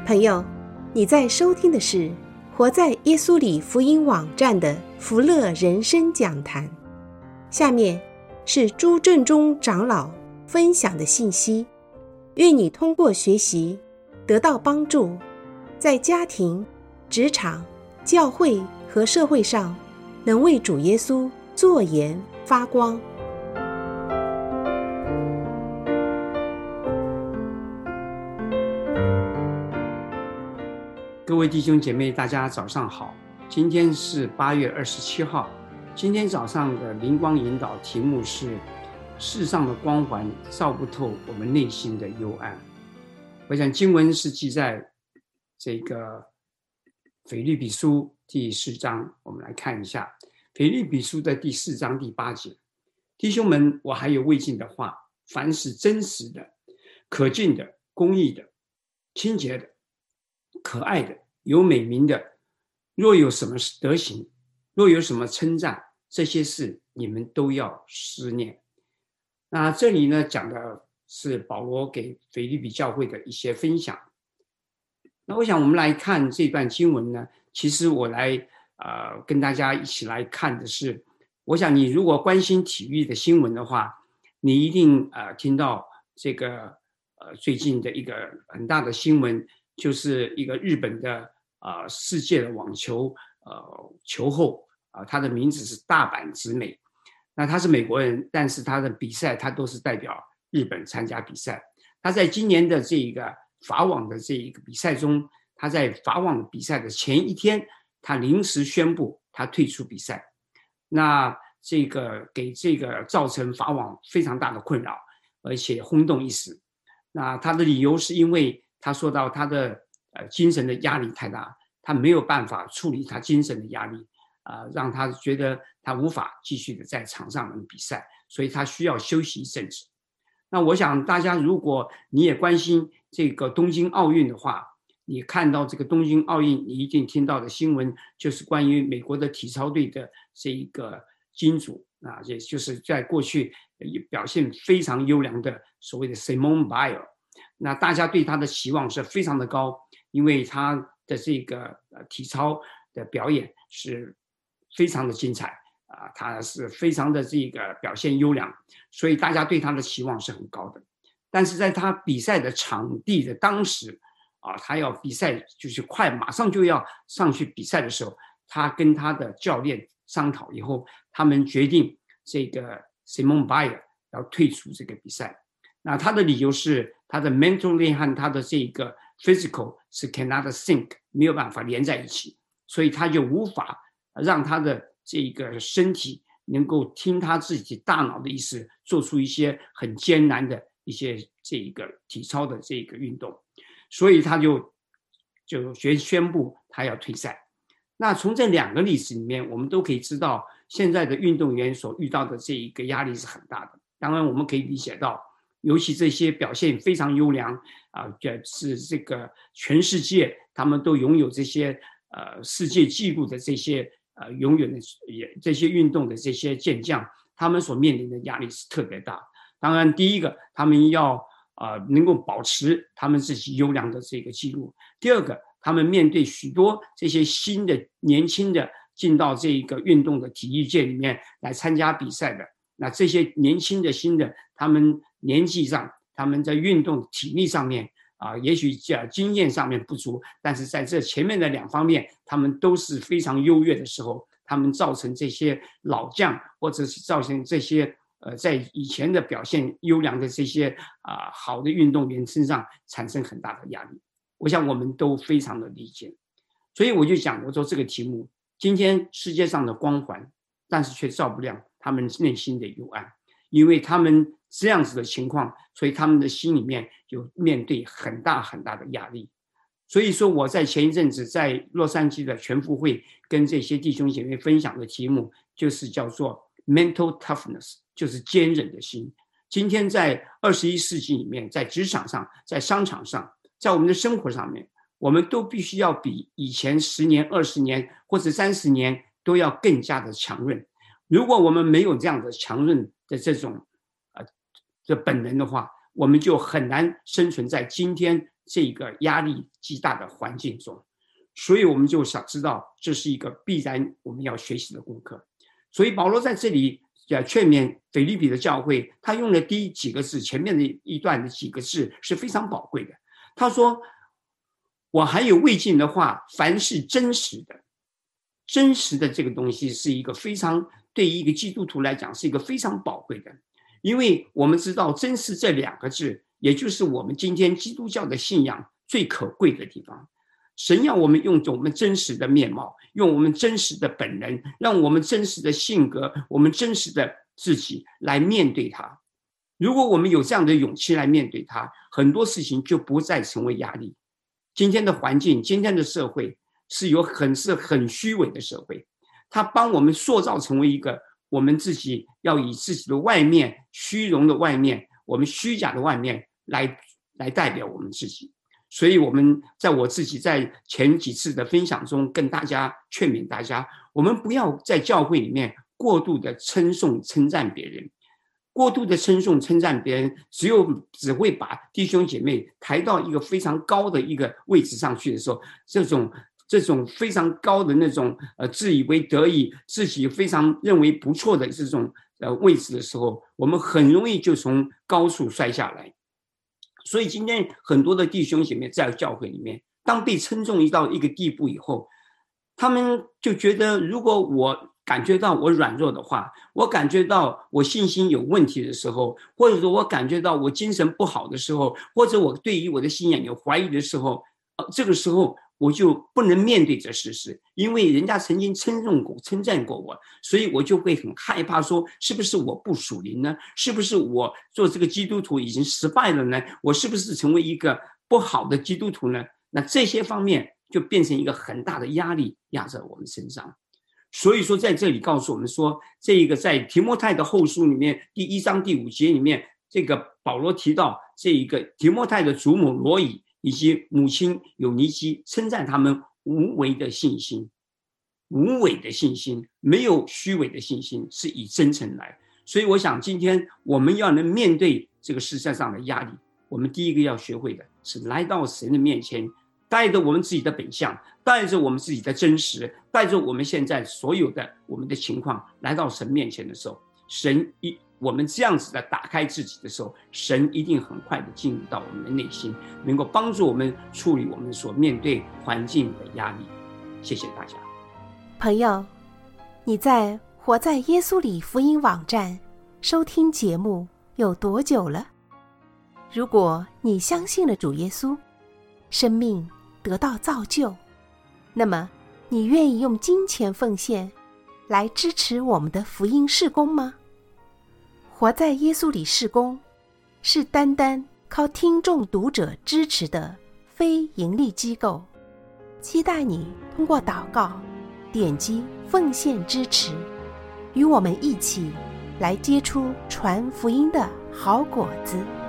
朋友，你在收听的是活在耶稣里福音网站的福乐人生讲坛。下面是朱正忠长老分享的信息，愿你通过学习得到帮助，在家庭、职场、教会和社会上能为主耶稣作盐发光。 各位弟兄姐妹，大家早上好。今天是8月27号。今天早上的灵光引导题目是世上的光环照不透我们内心的幽暗。我想经文是记在这个腓立比书第4章，我们来看一下腓立比书的第4章第8节。弟兄们，我还有未尽的话，凡是真实的、可敬的、公义的、清洁的、可爱的、有美名的，若有什么德行，若有什么称赞，这些事你们都要思念。那这里呢，讲的是保罗给腓立比教会的一些分享。那我想我们来看这段经文呢，其实我来跟大家一起来看的是，我想你如果关心体育的新闻的话，你一定听到这个最近的一个很大的新闻，就是一个日本的世界的网球球后他的名字是大阪直美。那他是美国人，但是他的比赛他都是代表日本参加比赛。他在今年的这一个法网的这一个比赛中，他在法网比赛的前一天，他临时宣布他退出比赛。那这个给这个造成法网非常大的困扰，而且轰动一时。那他的理由是因为他说到他的精神的压力太大，他没有办法处理他精神的压力，让他觉得他无法继续的在场上比赛，所以他需要休息一阵子。那我想大家如果你也关心这个东京奥运的话，你看到这个东京奥运，你一定听到的新闻就是关于美国的体操队的这一个金主，也就是在过去表现非常优良的所谓的 Simone Biles。那大家对他的期望是非常的高，因为他的这个体操的表演是非常的精彩他是非常的这个表现优良，所以大家对他的期望是很高的。但是在他比赛的场地的当时他要比赛就是马上就要上去比赛的时候，他跟他的教练商讨以后，他们决定这个 Simone Biles 要退出这个比赛。那他的理由是他的 mentally 和他的这个 physical 是 cannot sync， 没有办法连在一起，所以他就无法让他的这个身体能够听他自己大脑的意思，做出一些很艰难的一些这个体操的这个运动，所以他就宣布他要退赛。那从这两个例子里面，我们都可以知道现在的运动员所遇到的这一个压力是很大的。当然我们可以理解到，尤其这些表现非常优良是这个全世界他们都拥有这些世界纪录的这些永远的这些运动的这些健将，他们所面临的压力是特别大。当然第一个，他们要能够保持他们自己优良的这个纪录。第二个，他们面对许多这些新的年轻的进到这个运动的体育界里面来参加比赛的，那这些年轻的新的，他们年纪上，他们在运动体力上面也许经验上面不足，但是在这前面的两方面他们都是非常优越的时候，他们造成这些老将或者是造成这些在以前的表现优良的这些好的运动员身上产生很大的压力。我想我们都非常的理解。所以我就讲，我说这个题目，今天世界上的光环，但是却照不亮他们内心的幽暗，因为他们这样子的情况，所以他们的心里面有面对很大很大的压力。所以说我在前一阵子在洛杉矶的全福会跟这些弟兄姐妹分享的题目就是叫做 mental toughness， 就是坚韧的心。今天在21世纪里面，在职场上，在商场上，在我们的生活上面，我们都必须要比以前10年、20年或者30年都要更加的强韧。如果我们没有这样的强韧的这种的本能的话，我们就很难生存在今天这个压力极大的环境中。所以我们就想知道，这是一个必然我们要学习的功课。所以保罗在这里劝勉腓立比的教会，他用了第几个字，前面的一段的几个字是非常宝贵的。他说，我还有未尽的话，凡是真实的，真实的这个东西是一个非常，对于一个基督徒来讲是一个非常宝贵的。因为我们知道真实这2个字，也就是我们今天基督教的信仰最可贵的地方。神要我们用我们真实的面貌，用我们真实的本能，让我们真实的性格，我们真实的自己来面对它。如果我们有这样的勇气来面对它，很多事情就不再成为压力。今天的环境，今天的社会是很虚伪的社会，它帮我们塑造成为一个我们自己要以自己的外面，虚荣的外面，我们虚假的外面来代表我们自己。所以我自己在前几次的分享中跟大家劝勉大家，我们不要在教会里面过度的称赞别人，过度的称赞别人，只会把弟兄姐妹抬到一个非常高的一个位置上去的时候，这种非常高的那种自以为得意，自己非常认为不错的这种位置的时候，我们很容易就从高处摔下来。所以今天很多的弟兄姐妹在教会里面，当被称重到一个地步以后，他们就觉得，如果我感觉到我软弱的话，我感觉到我信心有问题的时候，或者说我感觉到我精神不好的时候，或者我对于我的信仰有怀疑的时候，这个时候我就不能面对这事实，因为人家曾经称赞过我，所以我就会很害怕说，是不是我不属灵呢？是不是我做这个基督徒已经失败了呢？我是不是成为一个不好的基督徒呢？那这些方面就变成一个很大的压力压在我们身上。所以说在这里告诉我们说，这个在提摩太的后书里面第1章第5节里面，这个保罗提到这一个提摩太的祖母罗以以及母亲有尼基，称赞他们无为的信心，没有虚伪的信心，是以真诚来。所以我想今天我们要能面对这个世界上的压力，我们第一个要学会的是来到神的面前，带着我们自己的本相，带着我们自己的真实，带着我们现在所有的我们的情况来到神面前的时候，我们这样子的打开自己的时候，神一定很快的进入到我们的内心，能够帮助我们处理我们所面对环境的压力。谢谢大家。 朋友，你在活在耶稣里福音网站收听节目有多久了？如果你相信了主耶稣，生命得到造就，那么你愿意用金钱奉献来支持我们的福音事工吗？活在耶稣里事工是单单靠听众读者支持的非盈利机构，期待你通过祷告点击奉献支持，与我们一起来结出传福音的好果子。